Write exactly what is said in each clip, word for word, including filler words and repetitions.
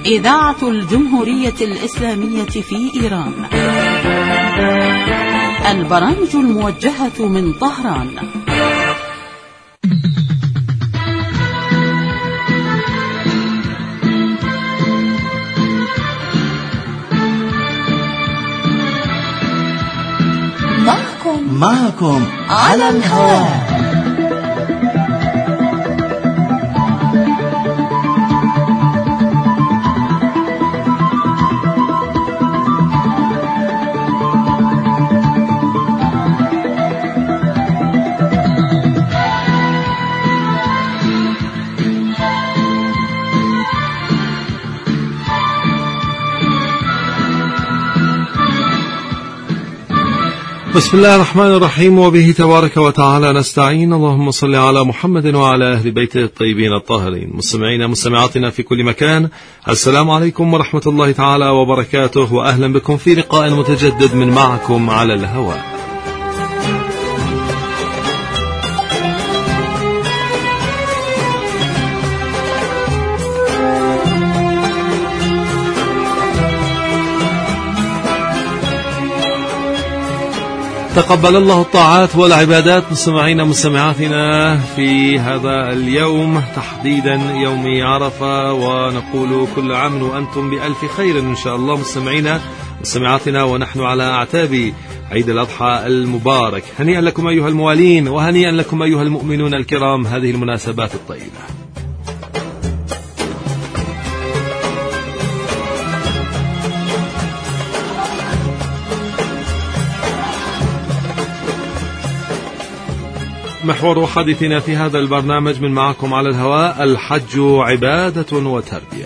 إذاعة الجمهورية الإسلامية في إيران. البرامج الموجهة من طهران. معكم معكم على الهواء. بسم الله الرحمن الرحيم، وبه تبارك وتعالى نستعين. اللهم صل على محمد وعلى أهل بيته الطيبين الطاهرين. مستمعينا مستمعاتنا في كل مكان، السلام عليكم ورحمة الله تعالى وبركاته، وأهلا بكم في لقاء متجدد من معكم على الهواء. تقبل الله الطاعات والعبادات مستمعين مستمعاتنا في هذا اليوم، تحديدا يوم عرفة، ونقول كل عام وأنتم بألف خير إن شاء الله مستمعينا مستمعاتنا، ونحن على أعتاب عيد الأضحى المبارك. هنيئا لكم أيها الموالين، وهنيئا لكم أيها المؤمنون الكرام هذه المناسبات الطيبة. محور حديثنا في هذا البرنامج من معكم على الهواء: الحج عبادة وتربية.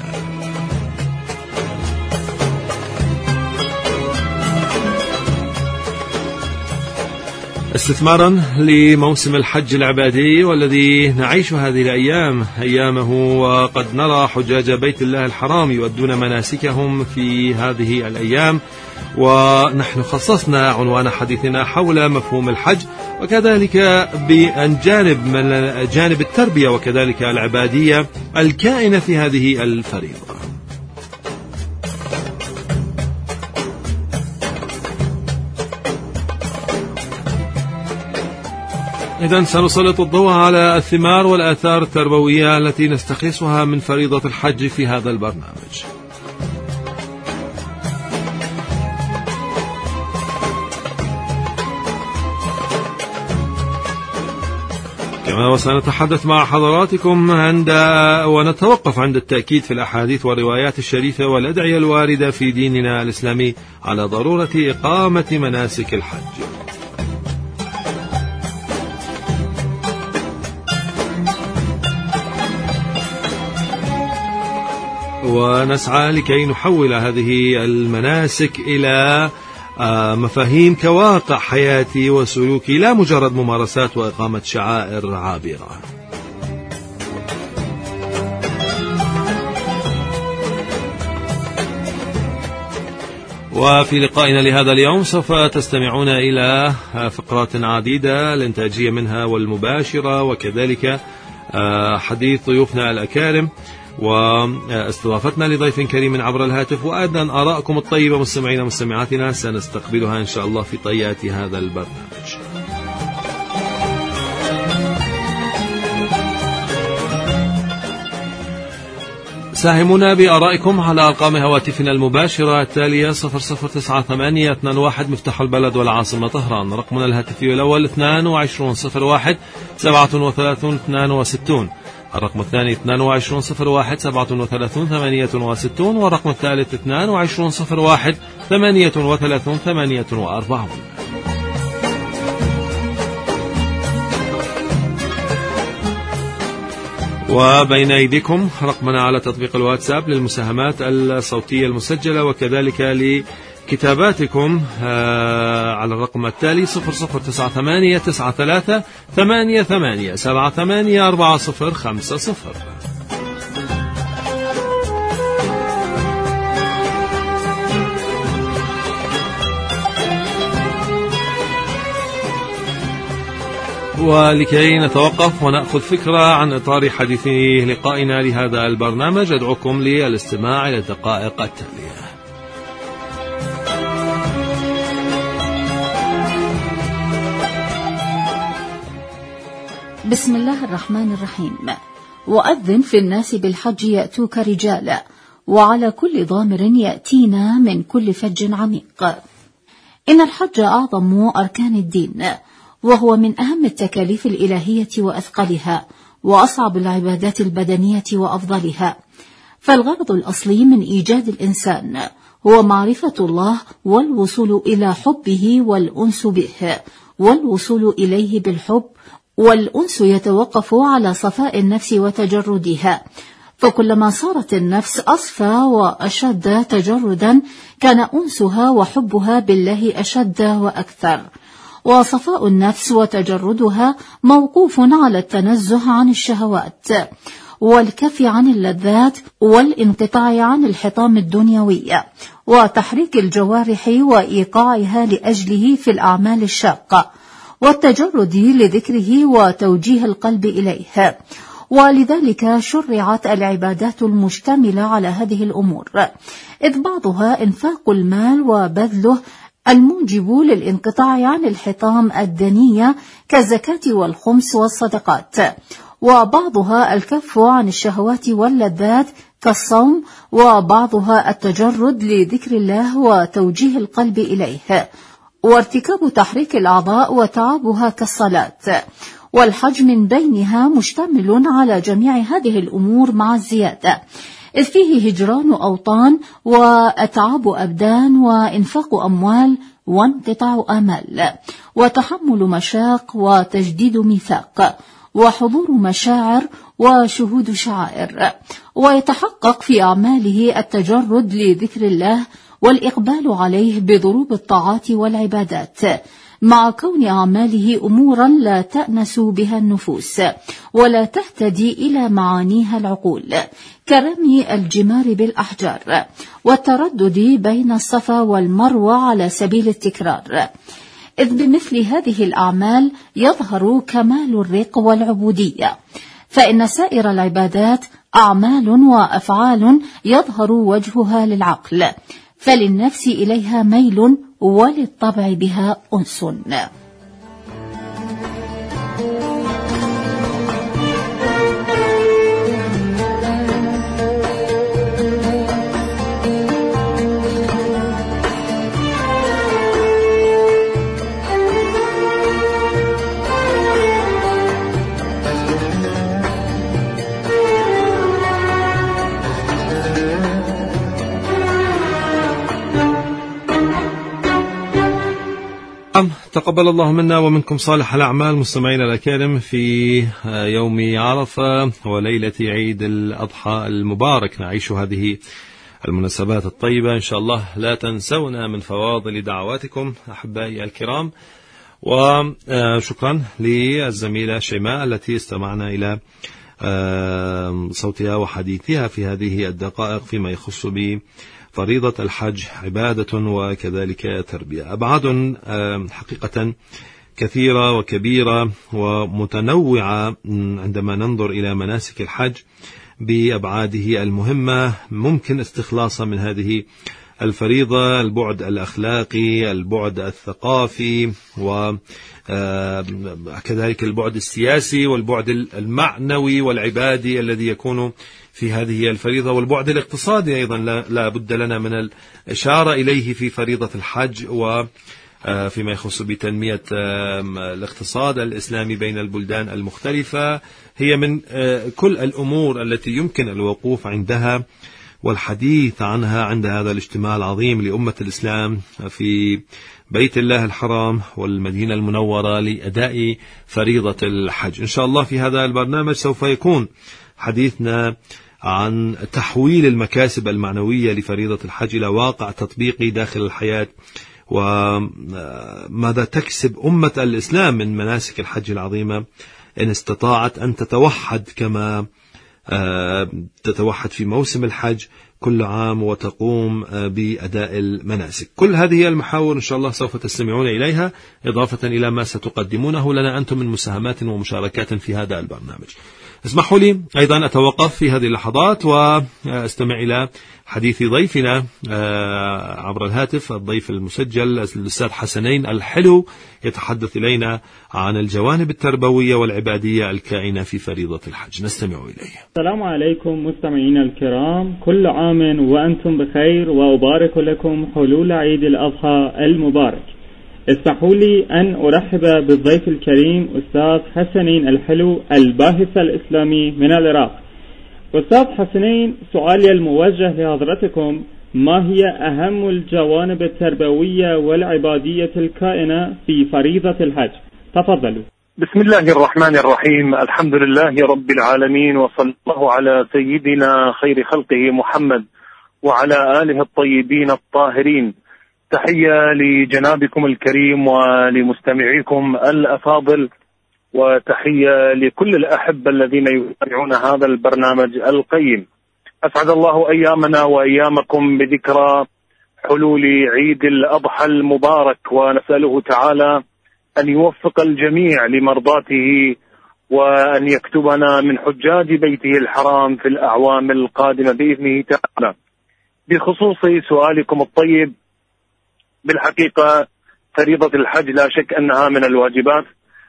استثمارا لموسم الحج العبادي والذي نعيش هذه الأيام أيامه، وقد نرى حجاج بيت الله الحرام يؤدون مناسكهم في هذه الأيام، ونحن خصصنا عنوان حديثنا حول مفهوم الحج، وكذلك بجانب من جانب التربية وكذلك العبادية الكائنة في هذه الفريضة. إذن سنسلط الضوء على الثمار والآثار التربوية التي نستخلصها من فريضة الحج في هذا البرنامج. كما وسنتحدث مع حضراتكم عند ونتوقف عند التأكيد في الأحاديث والروايات الشريفة والأدعية الواردة في ديننا الإسلامي على ضرورة إقامة مناسك الحج. ونسعى لكي نحول هذه المناسك إلى مفاهيم كواقع حياتي وسلوكي، لا مجرد ممارسات وإقامة شعائر عابرة. وفي لقائنا لهذا اليوم سوف تستمعون إلى فقرات عديدة، الإنتاجية منها والمباشرة، وكذلك حديث ضيوفنا الأكارم، واستضافتنا لضيف كريم عبر الهاتف، وأيضا آراءكم الطيبة مستمعينا مستمعاتنا سنستقبلها إن شاء الله في طيات هذا البرنامج. ساهمونا بآرائكم على أرقام هواتفنا المباشرة التالية: صفر صفر تسعة ثمانية اثنان واحد مفتاح البلد والعاصمة طهران، رقمنا الهاتفي الأول اثنان وعشرون صفر واحد سبعة وثلاثون اثنان وستون، الرقم الثاني اثنان وعشرون صفر واحد سبعة وثلاثون ثمانية وستون، والرقم الثالث اثنان وعشرون صفر واحد ثمانية وثلاثون ثمانية وأربعون. وبين أيديكم رقمنا على تطبيق الواتساب للمساهمات الصوتية المسجلة، وكذلك لكتاباتكم على الرقم التالي صفر صفر تسعة ثمانية تسعة ثلاثة ثمانية ثمانية سبعة ثمانية أربعة صفر خمسة صفر. ولكي نتوقف ونأخذ فكرة عن إطار حديث لقائنا لهذا البرنامج، أدعوكم للاستماع إلى الدقائق التالية. بسم الله الرحمن الرحيم. وأذن في الناس بالحج يأتوك رجالا وعلى كل ضامر يأتينا من كل فج عميق. إن الحج أعظم أركان الدين، وهو من أهم التكاليف الإلهية وأثقلها، وأصعب العبادات البدنية وأفضلها. فالغرض الأصلي من إيجاد الإنسان هو معرفة الله والوصول إلى حبه والأنس به، والوصول إليه بالحب، والأنس يتوقف على صفاء النفس وتجردها. فكلما صارت النفس أصفى وأشد تجردا كان أنسها وحبها بالله أشد وأكثر. وصفاء النفس وتجردها موقوف على التنزه عن الشهوات والكف عن اللذات والانقطاع عن الحطام الدنيوي وتحريك الجوارح وإيقاعها لأجله في الأعمال الشاقة، والتجرد لذكره وتوجيه القلب إليه. ولذلك شرعت العبادات المشتملة على هذه الأمور، إذ بعضها إنفاق المال وبذله الموجب للانقطاع عن الحطام الدنية كالزكاة والخمس والصدقات، وبعضها الكف عن الشهوات واللذات كالصوم، وبعضها التجرد لذكر الله وتوجيه القلب إليه، وارتكاب تحريك الأعضاء وتعبها كالصلاة. والحج من بينها مشتمل على جميع هذه الأمور مع الزيادة، إذ فيه هجران أوطان وأتعاب أبدان وإنفاق أموال وانقطاع آمال وتحمل مشاق وتجديد ميثاق وحضور مشاعر وشهود شعائر. ويتحقق في أعماله التجرد لذكر الله والإقبال عليه بضروب الطاعات والعبادات، مع كون أعماله أمورا لا تأنس بها النفوس ولا تهتدي إلى معانيها العقول، كرمي الجمار بالأحجار والتردد بين الصفا والمروة على سبيل التكرار. إذ بمثل هذه الأعمال يظهر كمال الرق والعبودية، فإن سائر العبادات أعمال وأفعال يظهر وجهها للعقل، فللنفس إليها ميل وللطبع بها أنس. تقبل الله منا ومنكم صالح الأعمال. مستمعينا الأكارم، في يوم عرفة وليلة عيد الأضحى المبارك نعيش هذه المناسبات الطيبة. إن شاء الله لا تنسونا من فواضل دعواتكم أحبائي الكرام. وشكرا للزميلة شيماء التي استمعنا إلى صوتها وحديثها في هذه الدقائق فيما يخص ب فريضة الحج، عبادة وكذلك تربية. أبعاد حقيقة كثيرة وكبيرة ومتنوعة عندما ننظر إلى مناسك الحج بأبعاده المهمة. ممكن استخلاصها من هذه الفريضة البعد الأخلاقي، البعد الثقافي، وكذلك البعد السياسي والبعد المعنوي والعبادي الذي يكون في هذه الفريضة، والبعد الاقتصادي أيضا لا بد لنا من الإشارة إليه في فريضة الحج، وفيما يخص بتنمية الاقتصاد الإسلامي بين البلدان المختلفة. هي من كل الأمور التي يمكن الوقوف عندها والحديث عنها عند هذا الاجتماع العظيم لأمة الإسلام في بيت الله الحرام والمدينة المنورة لأداء فريضة الحج. إن شاء الله في هذا البرنامج سوف يكون حديثنا عن تحويل المكاسب المعنوية لفريضة الحج إلى واقع تطبيقي داخل الحياة، وماذا تكسب أمة الإسلام من مناسك الحج العظيمة إن استطاعت أن تتوحد كما تتوحد في موسم الحج كل عام وتقوم بأداء المناسك. كل هذه المحاور إن شاء الله سوف تستمعون إليها، إضافة إلى ما ستقدمونه لنا أنتم من مساهمات ومشاركات في هذا البرنامج. اسمحوا لي أيضا أتوقف في هذه اللحظات وأستمع إلى حديث ضيفنا عبر الهاتف، الضيف المسجل الأستاذ حسنين الحلو، يتحدث إلينا عن الجوانب التربوية والعبادية الكائنة في فريضة الحج. نستمع إليه. السلام عليكم مستمعينا الكرام، كل عام وأنتم بخير، وأبارك لكم حلول عيد الأضحى المبارك. اسمحوا لي أن أرحب بالضيف الكريم أستاذ حسنين الحلو، الباحث الإسلامي من العراق. أستاذ حسنين، سؤالي الموجه لحضرتكم: ما هي أهم الجوانب التربوية والعبادية الكائنة في فريضة الحج؟ تفضلوا. بسم الله الرحمن الرحيم، الحمد لله رب العالمين، وصلى الله على سيدنا خير خلقه محمد وعلى آله الطيبين الطاهرين. تحية لجنابكم الكريم ولمستمعيكم الأفاضل، وتحية لكل الأحبة الذين يتابعون هذا البرنامج القيم. أسعد الله أيامنا وأيامكم بذكرى حلول عيد الأضحى المبارك، ونسأله تعالى أن يوفق الجميع لمرضاته، وأن يكتبنا من حجاج بيته الحرام في الأعوام القادمة بإذنه تعالى. بخصوص سؤالكم الطيب، بالحقيقة فريضة الحج لا شك أنها من الواجبات،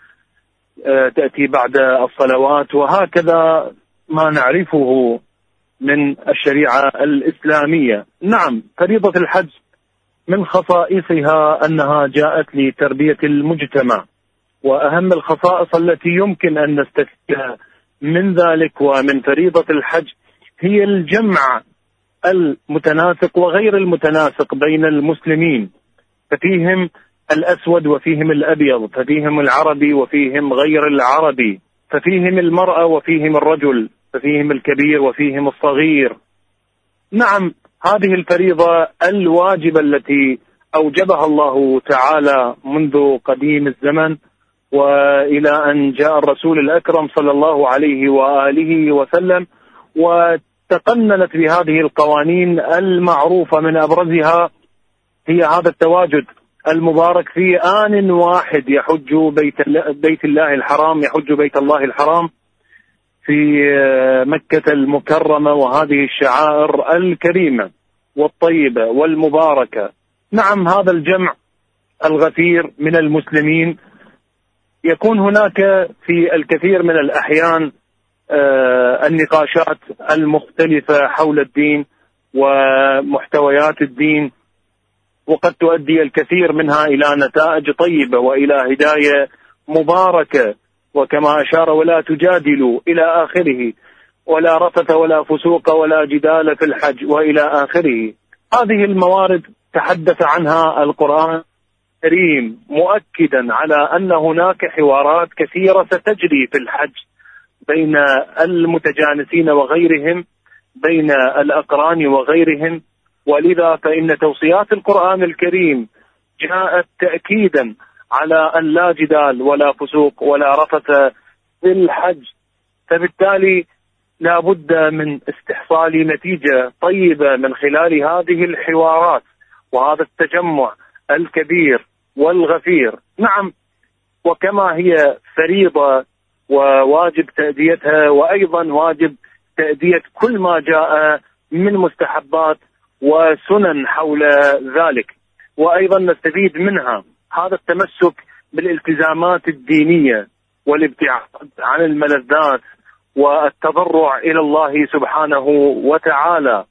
تأتي بعد الصلوات، وهكذا ما نعرفه من الشريعة الإسلامية. نعم، فريضة الحج من خصائصها أنها جاءت لتربية المجتمع، وأهم الخصائص التي يمكن أن نستفيدها من ذلك ومن فريضة الحج هي الجمع المتناسق وغير المتناسق بين المسلمين، ففيهم الأسود وفيهم الأبيض، ففيهم العربي وفيهم غير العربي، ففيهم المرأة وفيهم الرجل، ففيهم الكبير وفيهم الصغير. نعم، هذه الفريضة الواجبة التي أوجبها الله تعالى منذ قديم الزمن، وإلى أن جاء الرسول الأكرم صلى الله عليه وآله وسلم وتقننت بهذه القوانين المعروفة. من أبرزها هي هذا التواجد المبارك في آن واحد يحج بيت, بيت الله الحرام، يحج بيت الله الحرام في مكة المكرمة، وهذه الشعائر الكريمة والطيبة والمباركة. نعم، هذا الجمع الغفير من المسلمين يكون هناك في الكثير من الأحيان النقاشات المختلفة حول الدين ومحتويات الدين، وقد تؤدي الكثير منها إلى نتائج طيبة وإلى هداية مباركة، وكما أشار ولا تجادلوا إلى آخره، ولا رفث ولا فسوق ولا جدال في الحج وإلى آخره. هذه الموارد تحدث عنها القرآن الكريم، مؤكدا على أن هناك حوارات كثيرة ستجري في الحج بين المتجانسين وغيرهم، بين الأقران وغيرهم، ولذا فإن توصيات القرآن الكريم جاءت تأكيدا على أن لا جدال ولا فسوق ولا رفث في الحج. فبالتالي لا بد من استحصال نتيجة طيبة من خلال هذه الحوارات وهذا التجمع الكبير والغفير. نعم، وكما هي فريضة وواجب تأديتها، وأيضا واجب تأدية كل ما جاء من مستحبات وسنن حول ذلك، وأيضا نستفيد منها هذا التمسك بالالتزامات الدينية والابتعاد عن الملذات والتضرع إلى الله سبحانه وتعالى.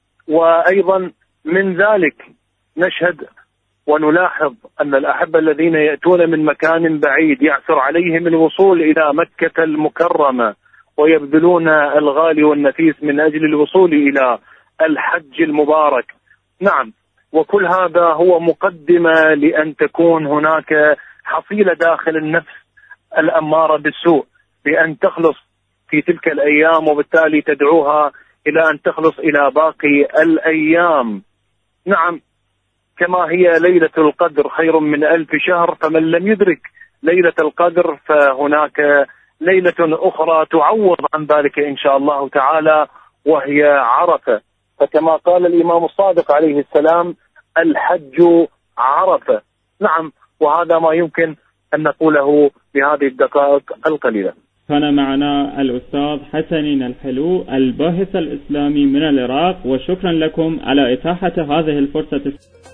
وأيضا من ذلك نشهد ونلاحظ أن الأحبة الذين يأتون من مكان بعيد يعسر عليهم الوصول إلى مكة المكرمة، ويبذلون الغالي والنفيس من أجل الوصول إلى الحج المبارك. نعم، وكل هذا هو مقدمة لأن تكون هناك حصيلة داخل النفس الأمارة بالسوء بأن تخلص في تلك الأيام، وبالتالي تدعوها إلى أن تخلص إلى باقي الأيام. نعم، كما هي ليلة القدر خير من ألف شهر، فمن لم يدرك ليلة القدر فهناك ليلة أخرى تعوض عن ذلك إن شاء الله تعالى، وهي عرفة. فكما قال الإمام الصادق عليه السلام: الحج عرفة. نعم، وهذا ما يمكن أن نقوله بهذه الدقائق القليلة. كان معنا الأستاذ حسنين الحلو الباحث الإسلامي من العراق، وشكرا لكم على إتاحة هذه الفرصة.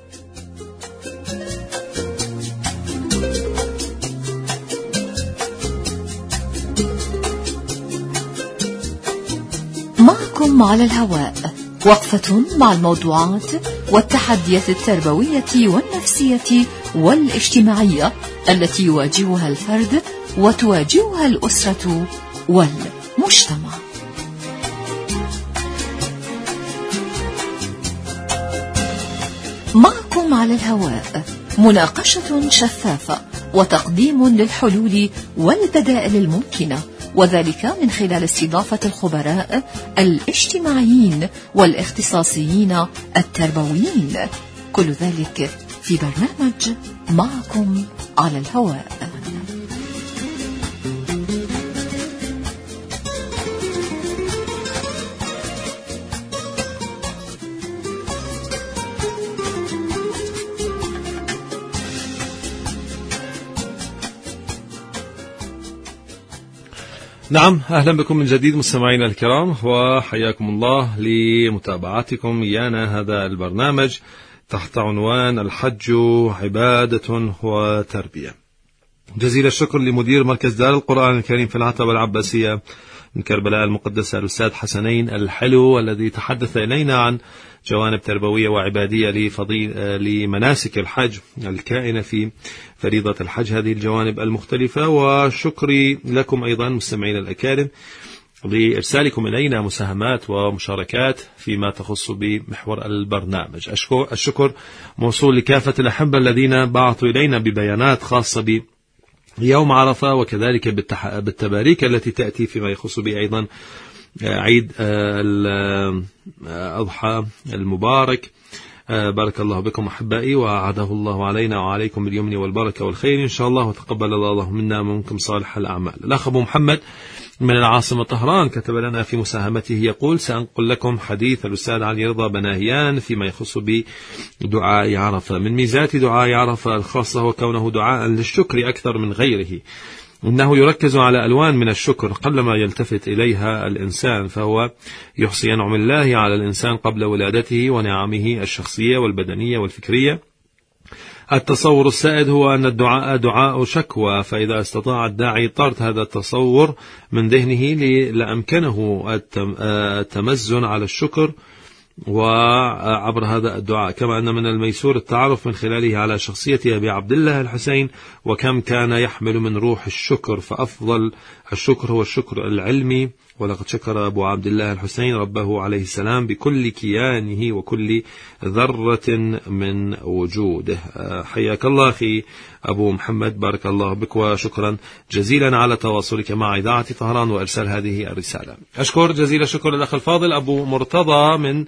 معكم على الهواء، وقفة مع الموضوعات والتحديات التربوية والنفسية والاجتماعية التي يواجهها الفرد وتواجهها الأسرة والمجتمع. معكم على الهواء، مناقشة شفافة وتقديم للحلول والبدائل الممكنة، وذلك من خلال استضافة الخبراء الاجتماعيين والاختصاصيين التربويين، كل ذلك في برنامج معكم على الهواء. نعم، أهلا بكم من جديد مستمعينا الكرام، وحياكم الله لمتابعتكم إيانا هذا البرنامج تحت عنوان الحج عبادة وتربية. جزيل الشكر لمدير مركز دار القرآن الكريم في العتبة العباسية من كربلاء المقدسة الأستاذ حسنين الحلو، الذي تحدث إلينا عن جوانب تربوية وعبادية لمناسك الحج الكائنة في فريضة الحج، هذه الجوانب المختلفة. وشكري لكم أيضا مستمعين الأكارم لإرسالكم إلينا مساهمات ومشاركات فيما تخص بمحور البرنامج. الشكر موصول لكافة الأحبة الذين بعثوا إلينا ببيانات خاصة ب يوم عرفة، وكذلك بالتباريك التي تأتي فيما يخص به أيضا عيد الأضحى المبارك. بارك الله بكم أحبائي، وأعاده الله علينا وعليكم باليمن والبركة والخير إن شاء الله، وتقبل الله منا ومنكم صالح الأعمال. الأخ أبو محمد من العاصمة طهران كتب لنا في مساهمته يقول: سأنقل لكم حديث الأستاذ علي رضا بناهيان فيما يخص بدعاء عرفة. من ميزات دعاء عرفة الخاصة هو كونه دعاء للشكر أكثر من غيره، إنه يركز على ألوان من الشكر قلما يلتفت إليها الإنسان، فهو يحصي نعم الله على الإنسان قبل ولادته ونعمه الشخصية والبدنية والفكرية. التصور السائد هو أن الدعاء دعاء شكوى، فإذا استطاع الداعي طرد هذا التصور من ذهنه لأمكنه التمزن على الشكر وعبر هذا الدعاء. كما أن من الميسور التعرف من خلاله على شخصية أبي عبد الله الحسين وكم كان يحمل من روح الشكر، فأفضل الشكر هو الشكر العلمي، ولقد شكر أبو عبد الله الحسين ربه عليه السلام بكل كيانه وكل ذرة من وجوده. حياك الله أخي أبو محمد، بارك الله بك، وشكرا جزيلا على تواصلك مع إذاعة طهران وإرسال هذه الرسالة. أشكر جزيل الشكر للأخ الفاضل أبو مرتضى من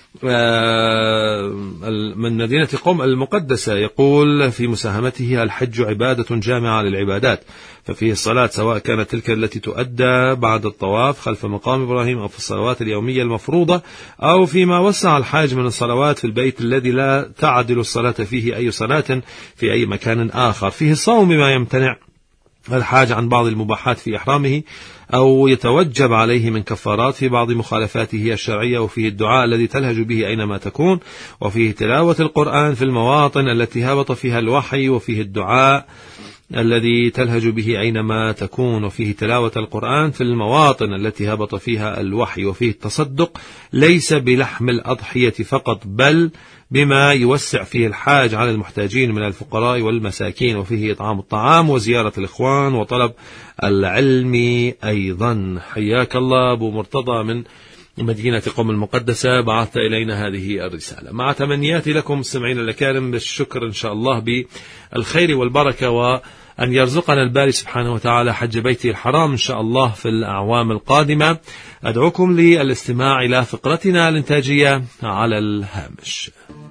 من مدينة قم المقدسة، يقول في مساهمته: الحج عبادة جامعة للعبادات، ففيه الصلاة سواء كانت تلك التي تؤدى بعد الطواف خلف مقام إبراهيم أو في الصلوات اليومية المفروضة أو فيما وسع الحاج من الصلوات في البيت الذي لا تعدل الصلاة فيه أي صلاة في أي مكان آخر. فيه الصوم بما يمتنع الحاج عن بعض المباحات في إحرامه أو يتوجب عليه من كفارات في بعض مخالفاته الشرعية، وفيه الدعاء الذي تلهج به أينما تكون، وفيه تلاوة القرآن في المواطن التي هبط فيها الوحي، وفيه الدعاء الذي تلهج به أينما تكون، وفيه تلاوة القرآن في المواطن التي هبط فيها الوحي، وفيه التصدق ليس بلحم الأضحية فقط بل بما يوسع فيه الحاج على المحتاجين من الفقراء والمساكين، وفيه إطعام الطعام وزيارة الإخوان وطلب العلم أيضا. حياك الله أبو مرتضى من مدينة قم المقدسة، بعثت إلينا هذه الرسالة مع تمنياتي لكم مستمعين الأكارم بالشكر إن شاء الله بالخير والبركة، وأن يرزقنا الباري سبحانه وتعالى حج بيته الحرام إن شاء الله في الأعوام القادمة. أدعوكم للاستماع إلى فقرتنا الإنتاجية على الهامش.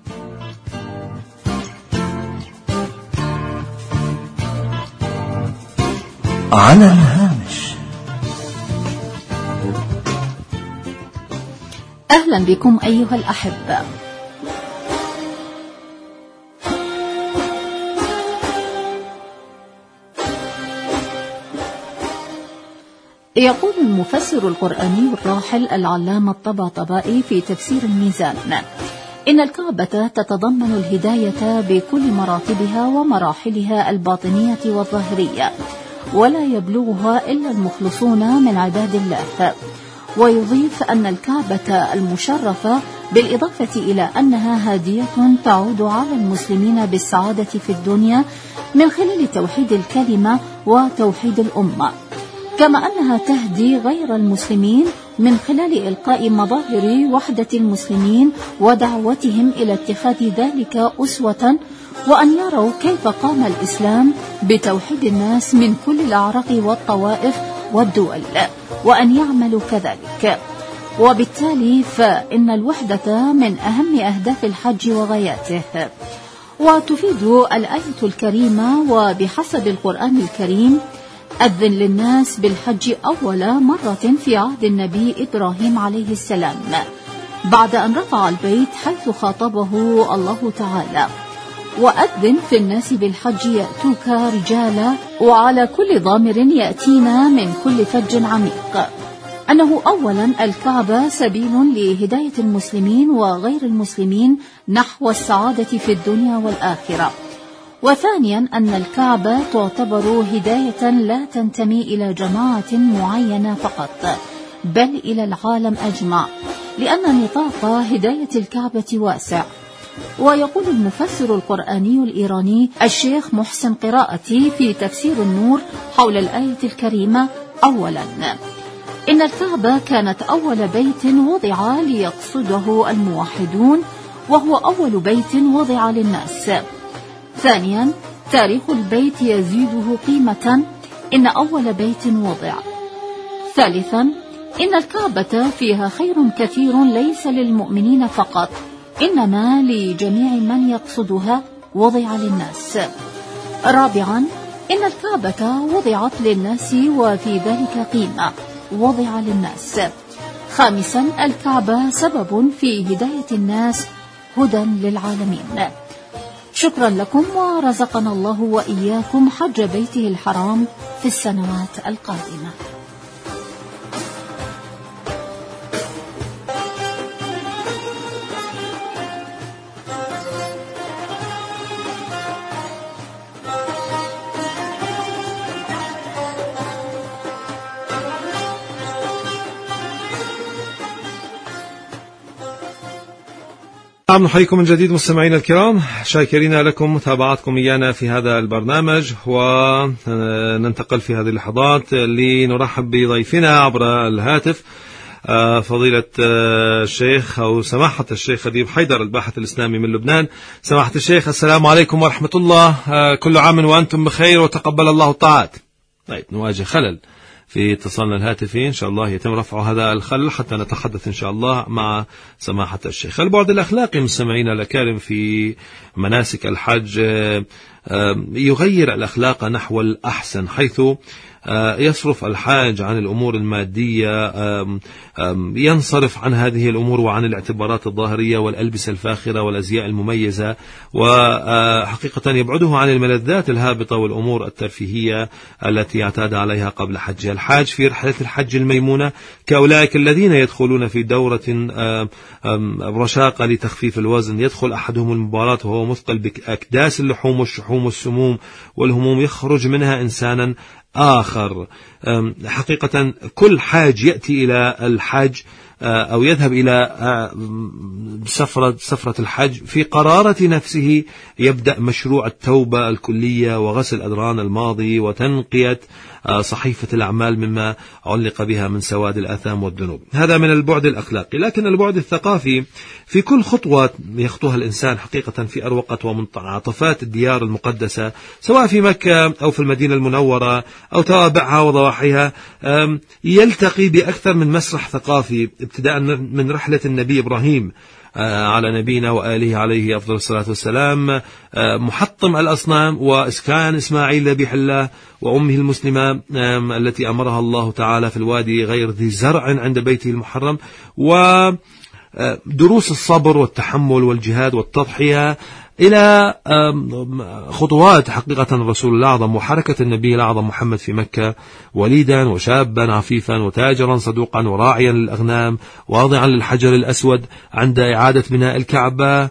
على الهامش. أهلا بكم أيها الأحبة. يقول المفسر القرآني الراحل العلامة الطباطبائي في تفسير الميزان: إن الكعبة تتضمن الهداية بكل مراتبها ومراحلها الباطنية والظاهرية، ولا يبلغها إلا المخلصون من عباد الله. ويضيف أن الكعبة المشرفة بالإضافة إلى أنها هدية تعود على المسلمين بالسعادة في الدنيا من خلال توحيد الكلمة وتوحيد الأمة، كما أنها تهدي غير المسلمين من خلال إلقاء مظاهر وحدة المسلمين ودعوتهم إلى اتخاذ ذلك أسوة، وأن يروا كيف قام الإسلام بتوحيد الناس من كل الأعراق والطوائف والدول، وأن يعملوا كذلك. وبالتالي فإن الوحدة من أهم أهداف الحج وغاياته. وتفيد الآية الكريمة وبحسب القرآن الكريم: أذن للناس بالحج أول مرة في عهد النبي إبراهيم عليه السلام، بعد أن رفع البيت حيث خاطبه الله تعالى: وأذن في الناس بالحج يأتوك رجالا وعلى كل ضامر يأتينا من كل فج عميق. أنه أولا الكعبة سبيل لهداية المسلمين وغير المسلمين نحو السعادة في الدنيا والآخرة. وثانيا أن الكعبة تعتبر هداية لا تنتمي إلى جماعة معينة فقط، بل إلى العالم أجمع، لأن نطاق هداية الكعبة واسع. ويقول المفسر القرآني الإيراني الشيخ محسن قراءتي في تفسير النور حول الآية الكريمة: أولا إن الكعبة كانت أول بيت وضع ليقصده الموحدون، وهو أول بيت وضع للناس. ثانيا تاريخ البيت يزيده قيمة، إن أول بيت وضع. ثالثا إن الكعبة فيها خير كثير ليس للمؤمنين فقط، إنما لجميع من يقصدها، وضع للناس. رابعا إن الكعبة وضعت للناس وفي ذلك قيمة، وضع للناس. خامسا الكعبة سبب في هداية الناس، هدى للعالمين. شكرا لكم، ورزقنا الله وإياكم حج بيته الحرام في السنوات القادمة. نعم، نحييكم من جديد مستمعينا الكرام، شاكرين لكم متابعتكم إيانا في هذا البرنامج. وننتقل في هذه اللحظات لنرحب بضيفنا عبر الهاتف، فضيلة الشيخ أو سماحة الشيخ أديب حيدر، الباحث الإسلامي من لبنان. سماحة الشيخ، السلام عليكم ورحمة الله، كل عام وأنتم بخير وتقبل الله الطاعات. طيب، نواجه خلل في اتصالنا الهاتفي، إن شاء الله يتم رفع هذا الخلل حتى نتحدث إن شاء الله مع سماحة الشيخ. البعد الأخلاقي مستمعينا الأكارم في مناسك الحج يغير الأخلاق نحو الأحسن، حيث يصرف الحاج عن الأمور المادية، ينصرف عن هذه الأمور وعن الاعتبارات الظاهرية والألبسة الفاخرة والأزياء المميزة، وحقيقة يبعده عن الملذات الهابطة والأمور الترفيهية التي اعتاد عليها قبل حجه. الحاج في رحلة الحج الميمونة كأولئك الذين يدخلون في دورة رشاقة لتخفيف الوزن، يدخل أحدهم المباراة وهو مثقل بأكداس اللحوم والشحوم والسموم والهموم، يخرج منها إنسانا آخر. حقيقة كل حاج يأتي إلى الحج أو يذهب إلى سفرة سفرة الحج في قرارة نفسه يبدأ مشروع التوبة الكلية وغسل أدران الماضي وتنقية صحيفة الأعمال مما علق بها من سواد الآثام والذنوب. هذا من البعد الأخلاقي. لكن البعد الثقافي، في كل خطوة يخطوها الإنسان حقيقة في أروقة ومنعطفات الديار المقدسة، سواء في مكة أو في المدينة المنورة أو توابعها وضواحيها، يلتقي بأكثر من مسرح ثقافي، ابتداء من رحلة النبي إبراهيم على نبينا وآله عليه أفضل الصلاة والسلام، محطم الأصنام، وإسكان إسماعيل ذبيح الله وأمه المسلمة التي أمرها الله تعالى في الوادي غير ذي زرع عند بيته المحرم، و دروس الصبر والتحمل والجهاد والتضحية إلى خطوات حقيقة الرسول الأعظم وحركة النبي الأعظم محمد في مكة، وليدا وشابا عفيفا وتاجرا صدوقا وراعيا للأغنام واضعا للحجر الأسود عند إعادة بناء الكعبة،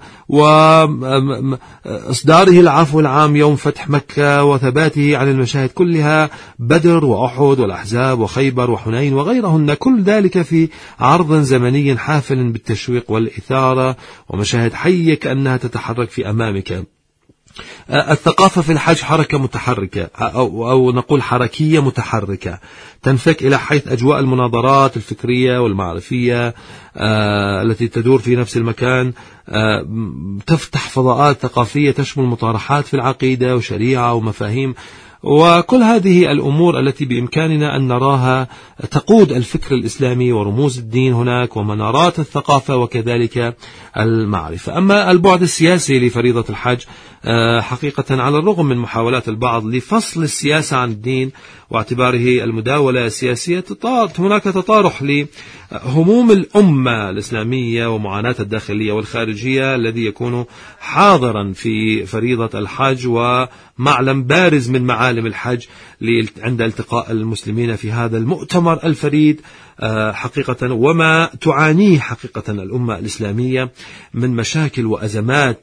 وإصداره العفو العام يوم فتح مكة، وثباته عن المشاهد كلها، بدر وأحد والأحزاب وخيبر وحنين وغيرهن، كل ذلك في عرض زمني حافل بالتشويق والإثارة ومشاهد حية كأنها تتحرك في أمامك. الثقافة في الحج حركة متحركة أو, أو نقول حركية متحركة تنفك إلى حيث أجواء المناظرات الفكرية والمعرفية آه التي تدور في نفس المكان آه تفتح فضاءات ثقافية تشمل مطارحات في العقيدة وشريعة ومفاهيم، وكل هذه الأمور التي بإمكاننا أن نراها تقود الفكر الإسلامي ورموز الدين هناك ومنارات الثقافة وكذلك المعرفة. أما البعد السياسي لفريضة الحج حقيقة على الرغم من محاولات البعض لفصل السياسة عن الدين واعتباره المداولة السياسية، هناك تطارح لهموم الأمة الإسلامية ومعاناة الداخلية والخارجية الذي يكون حاضرا في فريضة الحج ومعلم بارز من معالم الحج عند التقاء المسلمين في هذا المؤتمر الفريد حقيقة، وما تعانيه حقيقة الأمة الإسلامية من مشاكل وأزمات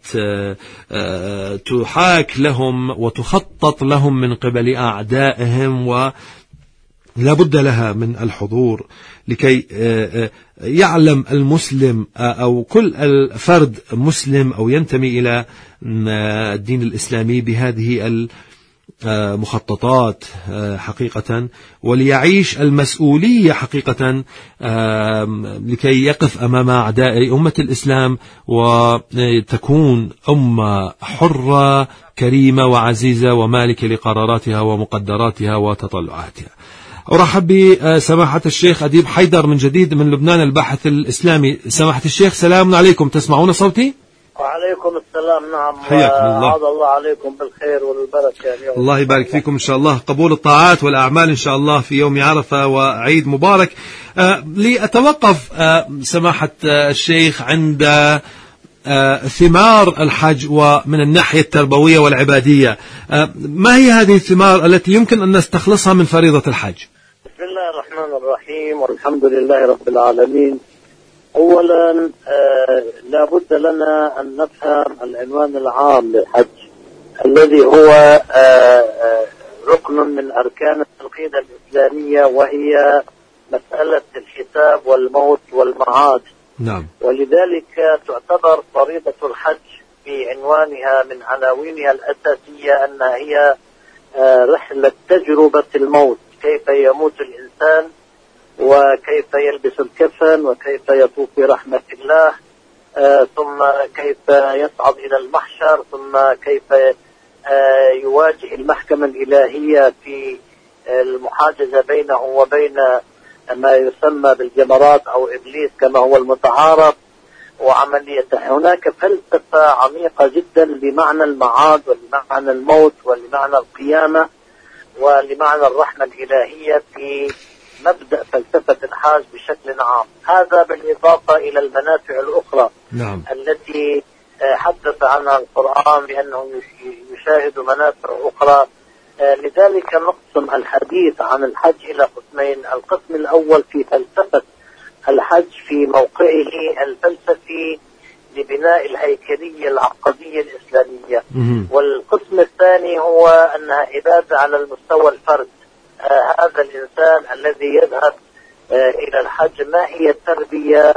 تحاك لهم وتخطط لهم من قبل أعدائهم، ولا بد لها من الحضور لكي يعلم المسلم أو كل الفرد مسلم أو ينتمي إلى الدين الإسلامي بهذه مخططات حقيقة، وليعيش المسؤولية حقيقة لكي يقف أمام أعداء أمة الإسلام وتكون أمة حرة كريمة وعزيزة ومالكة لقراراتها ومقدراتها وتطلعاتها. أرحب بسماحة الشيخ أديب حيدر من جديد من لبنان الباحث الإسلامي. سماحة الشيخ سلام عليكم، تسمعون صوتي؟ وعليكم السلام. نعم، حياكم الله. عاد الله عليكم بالخير والبركة اليوم. الله يبارك فيكم إن شاء الله، قبول الطاعات والأعمال إن شاء الله في يوم عرفة وعيد مبارك. آه لأتوقف آه سماحة آه الشيخ عند آه ثمار الحج ومن الناحية التربوية والعبادية، آه ما هي هذه الثمار التي يمكن أن نستخلصها من فريضة الحج؟ بسم الله الرحمن الرحيم، والحمد لله رب العالمين. أولا آه لا بد لنا أن نفهم العنوان العام للحج الذي هو آه آه ركن من أركان العقيدة الإسلامية، وهي مسألة الحساب والموت والمعاد. نعم. ولذلك تعتبر فريضة الحج في عنوانها من عناوينها الأساسية أنها هي آه رحلة تجربة الموت، كيف يموت الإنسان وكيف يلبس الكفن وكيف يطوف برحمة الله، آه ثم كيف يصعد إلى المحشر، ثم كيف آه يواجه المحكمة الإلهية في المحاجزة بينه وبين ما يسمى بالجمرات أو إبليس كما هو المتعارف، وعملية هناك فلسفة عميقة جدا لمعنى المعاد ولمعنى الموت ولمعنى القيامة ولمعنى الرحمة الإلهية في مبدأ فلسفة الحاج بشكل عام. هذا بالإضافة إلى المنافع الأخرى نعم. التي حدث عنها القرآن بأنه يشاهد منافع أخرى. لذلك نقسم الحديث عن الحج إلى قسمين. القسم الأول في فلسفة الحج في موقعه الفلسفي لبناء الهيكلية العقدية الإسلامية، والقسم الثاني هو أنها عبادة على المستوى الفرد. آه هذا الإنسان الذي يذهب آه إلى الحج، ما هي التربية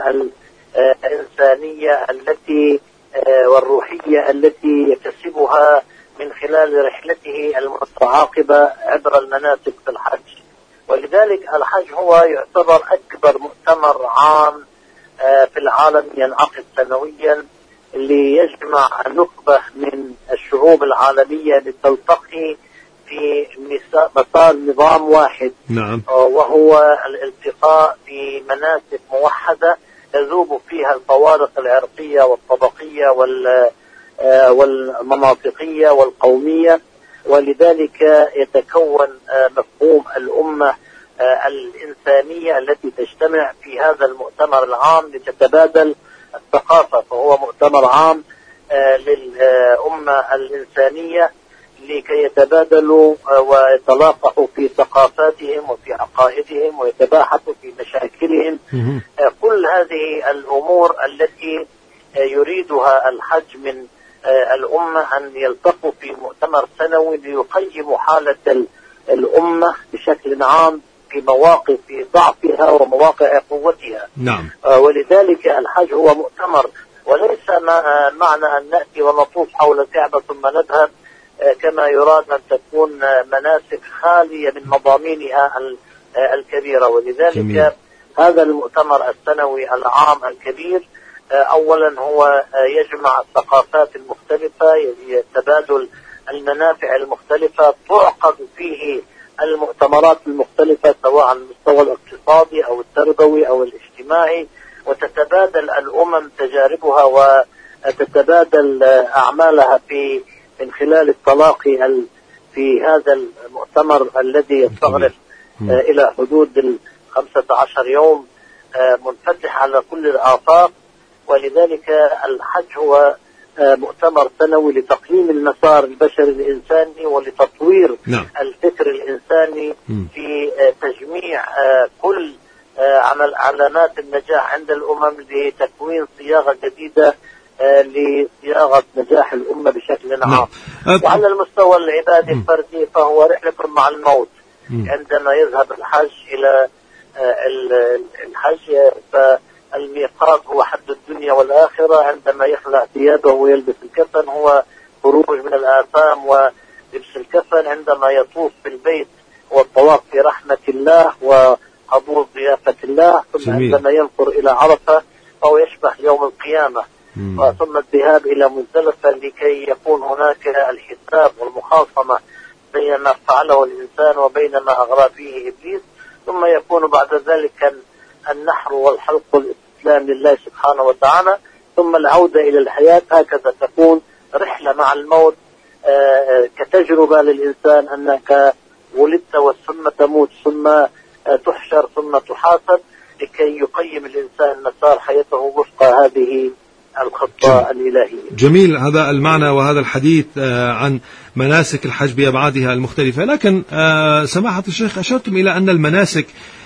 الإنسانية التي آه والروحية التي يكتسبها من خلال رحلته المتعاقبة عبر المناسك في الحج. ولذلك الحج هو يعتبر أكبر مؤتمر عام آه في العالم ينعقد سنويا، اللي يجمع نخبة من الشعوب العالمية لتلتقي في مسار نظام واحد. نعم. وهو الالتقاء في مناسك موحدة تذوب فيها الفوارق العرقية والطبقية والمناطقية والقومية. ولذلك يتكون مفهوم الأمة الإنسانية التي تجتمع في هذا المؤتمر العام لتتبادل الثقافة، فهو مؤتمر عام للأمة الإنسانية لكي يتبادلوا ويتلاقحوا في ثقافاتهم وفي عقائدهم ويتباحثوا في مشاكلهم. كل هذه الأمور التي يريدها الحج من الأمة أن يلتقوا في مؤتمر سنوي ليقيموا حالة الأمة بشكل عام في مواقف ضعفها ومواقع قوتها. نعم. ولذلك الحج هو مؤتمر، وليس معنى أن نأتي ونطوف حول الكعبة ثم نذهب كما يراد أن تكون مناسك خالية من مضامينها الكبيرة. ولذلك جميل. هذا المؤتمر السنوي العام الكبير أولا هو يجمع الثقافات المختلفة، يتبادل المنافع المختلفة، تعقد فيه المؤتمرات المختلفة سواء على المستوى الاقتصادي أو التربوي أو الاجتماعي، وتتبادل الأمم تجاربها وتتبادل أعمالها في من خلال التلاقي في هذا المؤتمر الذي يستغرق إلى حدود الخمسة عشر يوم، منفتح على كل الآفاق. ولذلك الحج هو مؤتمر سنوي لتقييم المسار البشري الإنساني ولتطوير نعم. الفكر الإنساني م. في تجميع كل عمل علامات النجاح عند الأمم لتكوين صياغة جديدة لصياغة نجاح الأمة بشكل عام. نعم. وعلى المستوى العبادي الفردي فهو رحلة مع الموت. م. عندما يذهب الحج إلى الحج فالميقات هو حد الدنيا والآخرة. عندما يخلع ثيابه ويلبس الكفن هو خروج من الآثام ولبس الكفن. عندما يطوف في البيت والطواف في رحمة الله وقبول ضيافة الله. ثم جميل. عندما ينظر إلى عرفة فهو يشبه يوم القيامة. مم. ثم الذهاب إلى مزدلفة لكي يكون هناك الحساب والمخاصمة بين ما فعله الإنسان وبين ما أغرى فيه إبليس. ثم يكون بعد ذلك النحر والحلق والاستسلام لله سبحانه وتعالى، ثم العودة إلى الحياة. هكذا تكون رحلة مع الموت كتجربة للإنسان أنك ولدت ثم تموت ثم تحشر ثم تحاسب، لكي يقيم الإنسان مسار حياته وفق هذه الخطة الإلهية. جميل هذا المعنى وهذا الحديث عن مناسك الحج بأبعادها المختلفة. لكن سماحة الشيخ أشرتم إلى أن المناسك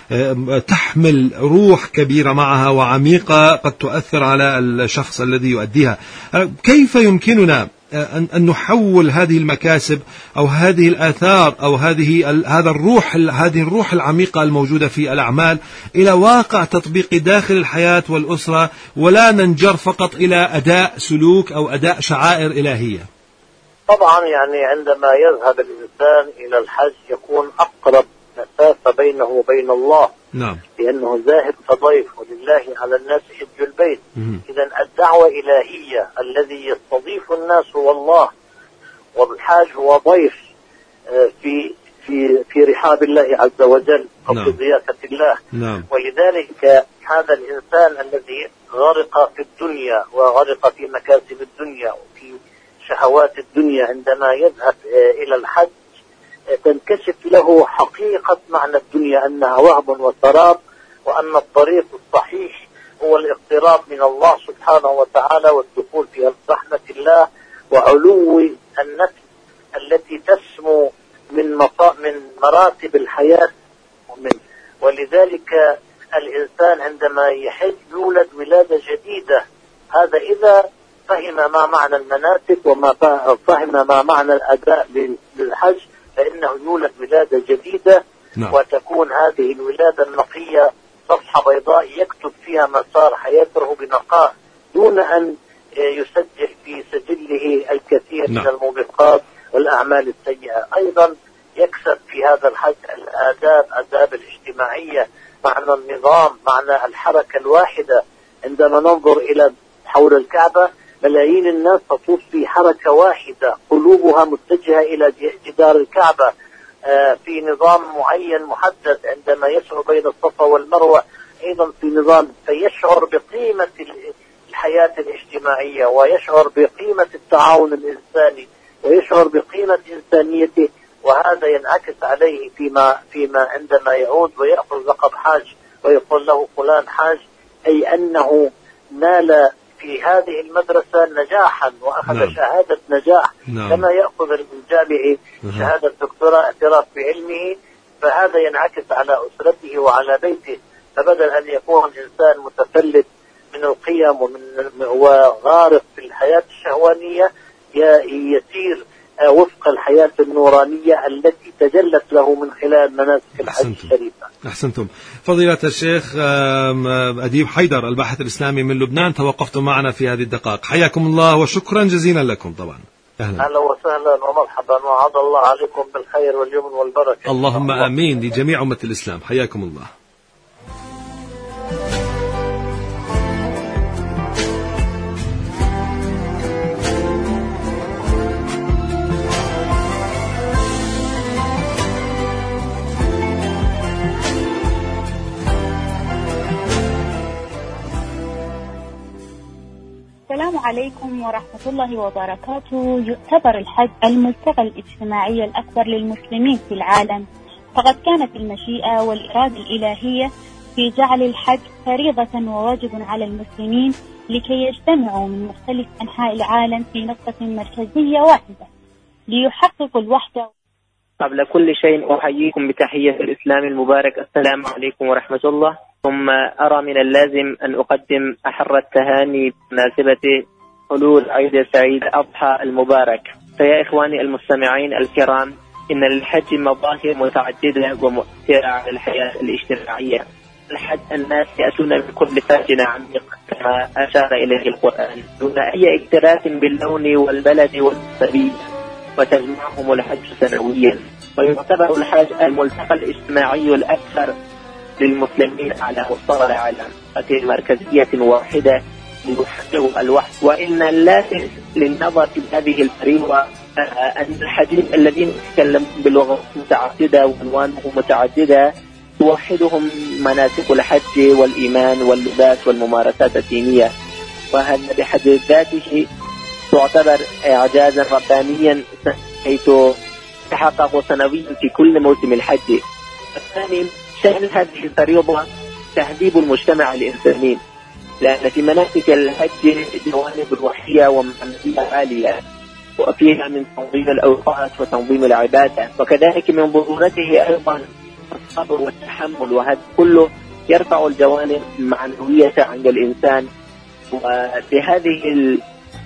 تحمل روح كبيرة معها وعميقة قد تؤثر على الشخص الذي يؤديها. كيف يمكننا أن نحول هذه المكاسب أو هذه الآثار أو هذه هذا الروح هذه الروح العميقة الموجودة في الأعمال إلى واقع تطبيقي داخل الحياة والأسرة، ولا ننجر فقط إلى أداء سلوك أو أداء شعائر إلهية؟ طبعا يعني عندما يذهب الإنسان إلى الحج يكون أقرب مسافة بينه وبين الله. نعم. لأنه ذاهب كضيف، ولله على الناس حج البيت. إذن الدعوة إلهية، الذي يستضيف الناس هو الله، والحاج هو ضيف في في في رحاب الله عز وجل أو نعم. في ضيافة الله. نعم. ولذلك هذا الإنسان الذي غرق في الدنيا وغرق في مكاسب الدنيا وفي شهوات الدنيا، عندما يذهب إلى الحج تنكشف له حقيقة معنى الدنيا، أنها وهم وسراب، وأن الطريق الصحيح هو الاقتراب من الله سبحانه وتعالى والدخول في رحمة الله وعلو النفس التي تسمو من من مراتب الحياة. ومن ولذلك الإنسان عندما يحج يولد ولادة جديدة. هذا إذا فهم ما معنى المناسك وما فهم ما معنى الأداء للحج، فإنه يولد ولادة جديدة. نعم. وتكون هذه الولادة النقية صفحة بيضاء يكتب فيها مسار حياته بنقاء، دون أن يسجل في سجله الكثير نعم. من الموبقات والأعمال السيئة. أيضا يكسب في هذا الحج الآداب، آداب الاجتماعية، معنى النظام، معنى الحركة الواحدة. عندما ننظر إلى حول الكعبة ملايين الناس تطوف في حركة واحدة، قلوبها متجهة إلى جدار الكعبة في نظام معين محدد. عندما يسعى بين الصفا والمروة أيضا في نظام، فيشعر بقيمة الحياة الاجتماعية ويشعر بقيمة التعاون الإنساني ويشعر بقيمة إنسانيته. وهذا ينعكس عليه فيما فيما عندما يعود ويأخذ لقب حاج ويقول له فلان حاج، أي أنه نال في هذه المدرسة نجاحا وأخذ نعم. شهادة نجاح نعم. كما يأخذ الجامعي شهادة دكتوراه اعتراف بعلمه، فهذا ينعكس على أسرته وعلى بيته. فبدل أن يكون إنسان متفلت من القيم ومن وغارق في الحياة الشهوانية يسير وفق الحياة النورانية التي تجلت له من خلال مناسك الحج الشريفة. أحسنتم. فضيلة الشيخ أديب حيدر الباحث الإسلامي من لبنان، توقفتم معنا في هذه الدقائق، حياكم الله وشكرا جزيلا لكم. طبعا أهلا, أهلا وسهلا ومرحبا، وعد الله عليكم بالخير واليمن والبركة. اللهم آمين لجميع أمة الإسلام، حياكم الله. السلام عليكم ورحمة الله وبركاته. يعتبر الحج الملتقى الاجتماعي الأكبر للمسلمين في العالم، فقد كانت المشيئة والإرادة الإلهية في جعل الحج فريضة وواجب على المسلمين لكي يجتمعوا من مختلف أنحاء العالم في نقطة مركزية واحدة ليحققوا الوحدة. قبل كل شيء أحييكم بتحية الإسلام المبارك، السلام عليكم ورحمة الله. ثم أرى من اللازم أن أقدم أحر التهاني بمناسبة حلول عيد سعيد الأضحى المبارك. فيا إخواني المستمعين الكرام، إن للحج مظاهر متعددة ومؤثرة على الحياة الاجتماعية. الحج الناس يأتون من كل فاج عميق كما أشار إليه القرآن دون أي اكتراث باللون والبلد والسبيل، وتجمعهم الحج سنويا. ويعتبر الحج الملتقى الاجتماعي الأكثر للمسلمين على مستوى العالم، في مركزية واحدة ليحققوا الوحدة. وإن اللافت للنظر في هذه الفريضة أن الحديث الذين يتكلمون بلغة متعددة وألوانه متعددة توحدهم مناسك الحج والإيمان واللباس والممارسات الدينية، وهذا بحد ذاته تعتبر إعجازا ربانيا حيث تحقق سنويا في كل موسم الحج. الثاني، شأن هذه الفريضة تهذيب المجتمع الإنساني، لأن في مناسك الحج جوانب روحية ومعنوية عالية، وفيها من تنظيم الأوقات وتنظيم العبادة، وكذلك من ضرورته أيضا الصبر والتحمل، وهذا كله يرفع الجوانب المعنوية عند الإنسان. وفي هذه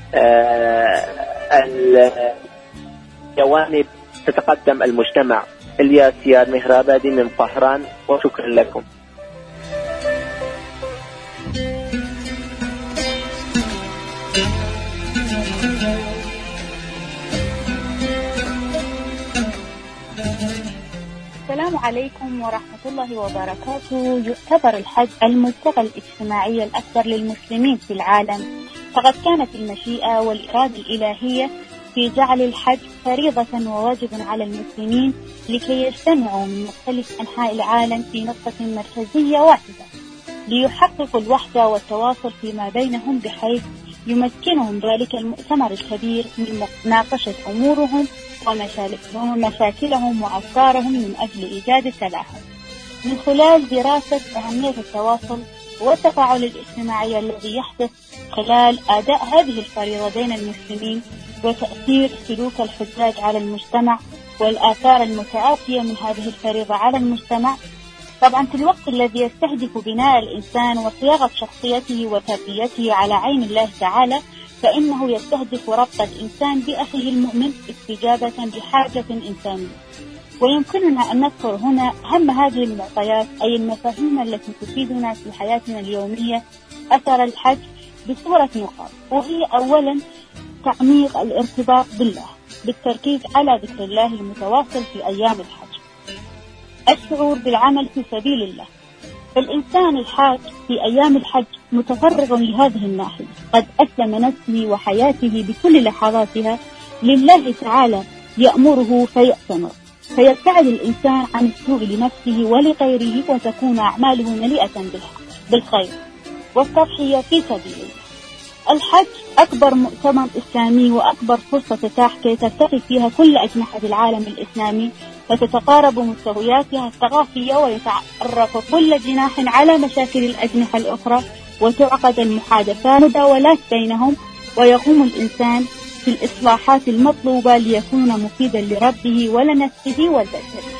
الجوانب تتقدم المجتمع. الياس سيار مهرابادي من طهران، وشكرا لكم. السلام عليكم ورحمة الله وبركاته. يعتبر الحج الملتقى الاجتماعي الأكبر للمسلمين في العالم، فقد كانت المشيئة والإرادة الإلهية في جعل الحج فريضة وواجب على المسلمين لكي يجتمعوا من مختلف أنحاء العالم في نقطة مركزية واحدة ليحققوا الوحدة والتواصل فيما بينهم، بحيث يمكنهم ذلك المؤتمر الكبير من مناقشة أمورهم ومشاكلهم وأفكارهم من أجل إيجاد التلاحم، من خلال دراسة أهمية التواصل والتفاعل الاجتماعي الذي يحدث خلال أداء هذه الفريضة بين المسلمين، وتأثير سلوك الحجاج على المجتمع والآثار المتعاطية من هذه الفريضة على المجتمع. طبعا في الوقت الذي يستهدف بناء الإنسان وصياغة شخصيته وتربيته على عين الله تعالى، فإنه يستهدف ربط الإنسان بأخيه المؤمن استجابة بحاجة إنسانية. ويمكننا أن نذكر هنا أهم هذه المعطيات، أي المفاهيم التي تفيدنا في حياتنا اليومية أثر الحج بصورة نقاط. وهي أولا تعميق الارتباط بالله بالتركيز على ذكر الله المتواصل في أيام الحج، الشعور بالعمل في سبيل الله. فالإنسان الحاج في أيام الحج متفرغ لهذه الناحية، قد أسلم نفسه وحياته بكل لحظاتها لله تعالى يأمره فيأتمر، فيبتعد الإنسان عن السوء لنفسه ولغيره، وتكون أعماله مليئة بالخير والتضحية في سبيل الله. الحج أكبر مؤتمر إسلامي وأكبر فرصة تتاح كي تلتقي فيها كل أجنحة العالم الإسلامي، فتتقارب مستوياتها الثقافية، ويتعرف كل جناح على مشاكل الأجنحة الأخرى، وتعقد المحادثات مداولات بينهم، ويقوم الإنسان في الإصلاحات المطلوبة ليكون مفيدا لربه ولنفسه والبشر.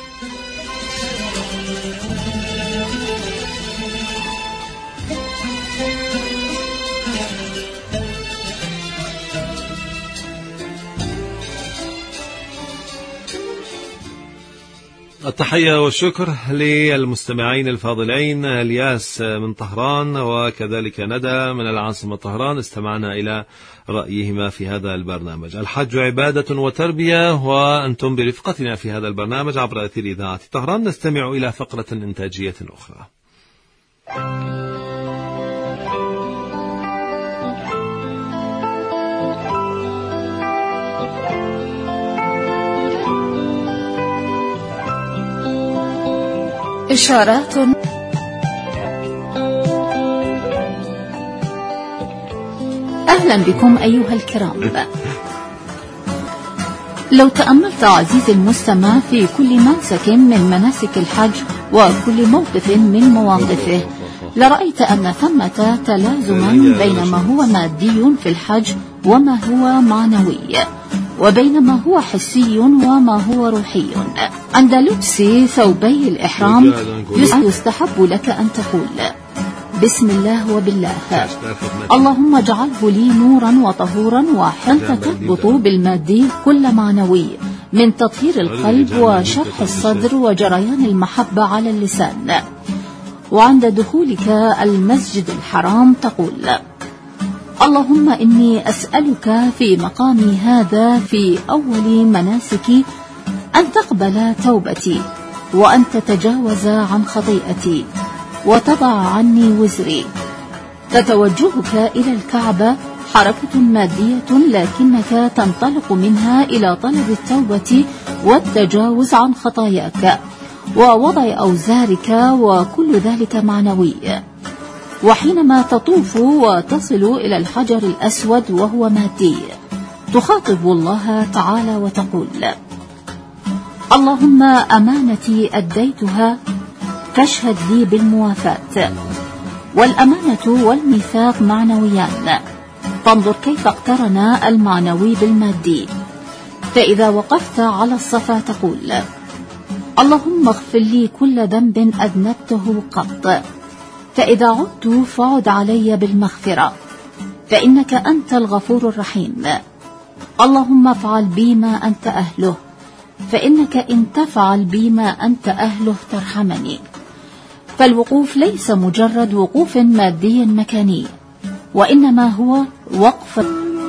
التحية والشكر للمستمعين الفاضلين الياس من طهران وكذلك ندى من العاصمة طهران، استمعنا إلى رأيهما في هذا البرنامج. الحج عبادة وتربية، وأنتم برفقتنا في هذا البرنامج عبر أثير إذاعة طهران. نستمع إلى فقرة إنتاجية أخرى. إشارات. أهلا بكم أيها الكرام. لو تأملت عزيزي المستمع في كل منسك من مناسك الحج وكل موقف من مواقفه، لرأيت أن ثمة تلازما بين ما هو مادي في الحج وما هو معنوي، وبين ما هو حسي وما هو روحي. عند لبس ثوبي الإحرام يستحب لك أن تقول بسم الله وبالله، اللهم اجعله لي نورا وطهورا وحتى تثبت بالمادي كل معنوي من تطهير القلب وشرح الصدر وجريان المحبة على اللسان. وعند دخولك المسجد الحرام تقول اللهم إني أسألك في مقامي هذا في أول مناسكي أن تقبل توبتي، وأن تتجاوز عن خطيئتي، وتضع عني وزري. فتوجهك إلى الكعبة حركة مادية، لكنك تنطلق منها إلى طلب التوبة والتجاوز عن خطاياك ووضع أوزارك، وكل ذلك معنوي. وحينما تطوف وتصل إلى الحجر الأسود وهو مادي، تخاطب الله تعالى وتقول اللهم أمانتي أديتها فاشهد لي بالموافاة. والأمانة والميثاق معنويان، فانظر كيف اقترن المعنوي بالمادي. فإذا وقفت على الصفا تقول اللهم اغفر لي كل ذنب أذنبته قط، فإذا عدت فعد علي بالمغفرة، فإنك أنت الغفور الرحيم. اللهم افعل بي ما أنت أهله، فإنك إن تفعل بي ما أنت أهله ترحمني. فالوقوف ليس مجرد وقوف مادي مكاني، وإنما هو وقف.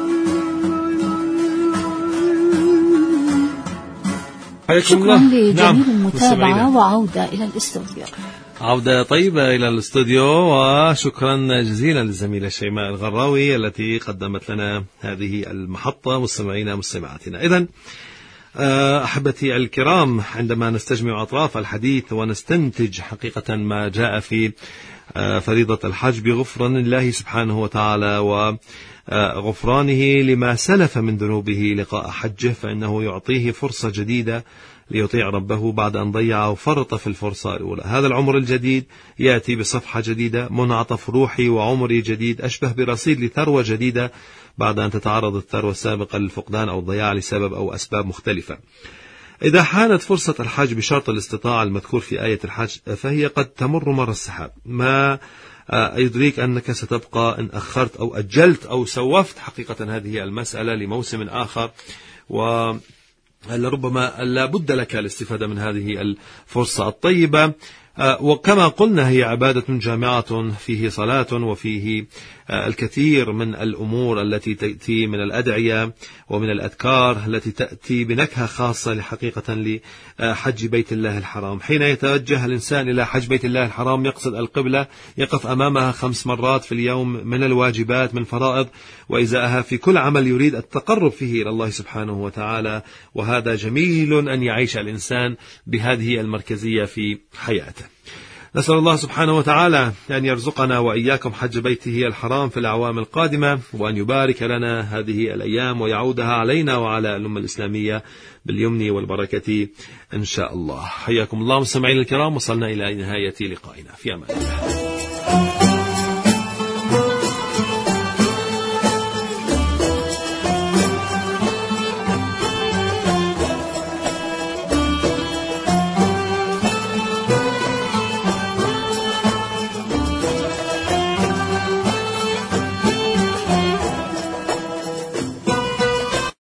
شكرا لجميل المتابعة. نعم. وعودة إلى الاستوديو. عودة طيبة إلى الاستوديو، وشكرا جزيلا للزميلة شيماء الغراوي التي قدمت لنا هذه المحطة. مستمعينا مستمعاتنا، إذن أحبتي الكرام، عندما نستجمع أطراف الحديث ونستنتج حقيقة ما جاء في فريضة الحج بغفران الله سبحانه وتعالى وغفرانه لما سلف من ذنوبه لقاء حجه، فإنه يعطيه فرصة جديدة ليطيع ربه بعد أن ضيع وفرط في الفرصة الأولى. هذا العمر الجديد يأتي بصفحة جديدة، منعطف روحي وعمري جديد، أشبه برصيد لثروة جديدة بعد أن تتعرض الثروة السابقة للفقدان أو الضياع لسبب أو أسباب مختلفة. إذا حانت فرصة الحج بشرط الاستطاعة المذكور في آية الحج، فهي قد تمر مر السحاب، ما يدريك أنك ستبقى إن أخرت أو أجلت أو سوفت حقيقة هذه المسألة لموسم آخر، و لربما لا بد لك الاستفادة من هذه الفرصة الطيبة. وكما قلنا هي عبادة جامعة، فيه صلاة وفيه الكثير من الأمور التي تأتي من الأدعية ومن الأذكار التي تأتي بنكهة خاصة لحقيقة لحج بيت الله الحرام. حين يتوجه الإنسان إلى حج بيت الله الحرام يقصد القبلة، يقف أمامها خمس مرات في اليوم من الواجبات من فرائض، وإزاءها في كل عمل يريد التقرب فيه إلى الله سبحانه وتعالى. وهذا جميل أن يعيش الإنسان بهذه المركزية في حياته. نسأل الله سبحانه وتعالى أن يرزقنا وإياكم حج بيته الحرام في الأعوام القادمة، وأن يبارك لنا هذه الأيام ويعودها علينا وعلى الأمة الإسلامية باليمن والبركة إن شاء الله. حياكم الله مستمعين الكرام، وصلنا إلى نهاية لقائنا، في أمان الله.